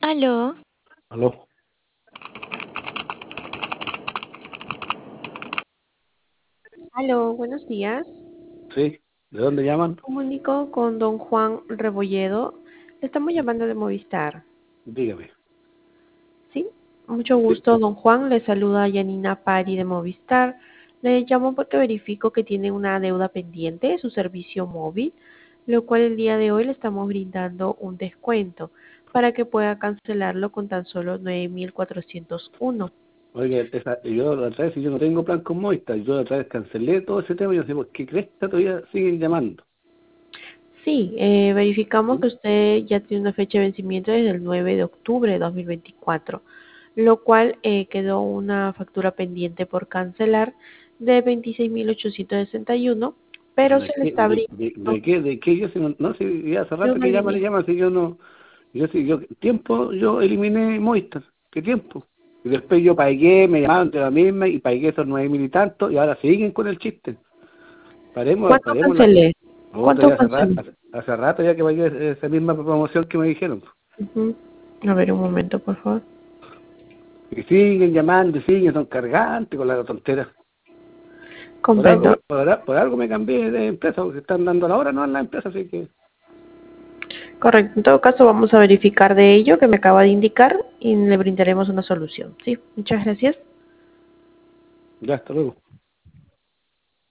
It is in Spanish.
Aló, Aló, Aló, buenos días. sí, ¿de dónde llaman? Comunico con don Juan Rebolledo. Le estamos llamando de Movistar. Dígame. ¿Sí? Mucho Sí, gusto, don Juan. Le saluda Yanina Pari de Movistar. Le llamo porque verifico que tiene una deuda pendiente de su servicio móvil, lo cual el día de hoy le estamos brindando un descuento para que pueda cancelarlo con tan solo 9.401. oye, yo la otra vez, si yo no tengo plan con Movistar, yo la otra vez cancelé todo ese tema y yo sé, ¿por qué crees que todavía siguen llamando? Sí, verificamos ¿Mm? que usted ya tiene una fecha de vencimiento desde el 9 de octubre de 2024, lo cual quedó una factura pendiente por cancelar de 26.861, ¿Pero pero de se le qué? está ¿De qué? Yo si no, no sé, ya hace de rato una que llaman línea. y llaman, si yo no, tiempo yo eliminé Movistar, ¿qué tiempo? Y después yo pagué, me llamaron de la misma y pagué esos 9.000 y tanto y ahora siguen con el chiste. ¿Cuánto Paremos la... cancelé? Otra ¿Cuánto ya cancelé? hace rato ya que pagué esa misma promoción que me dijeron. Ujú. A ver, un momento, por favor. Y siguen llamando, y siguen, son cargantes con la tontera. Comprendo. Por algo me cambié de empresa, porque están dando la hora, no en la empresa, así que Correcto. En todo caso, vamos a verificar de ello que me acaba de indicar y le brindaremos una solución. Sí, muchas gracias. ya, hasta luego.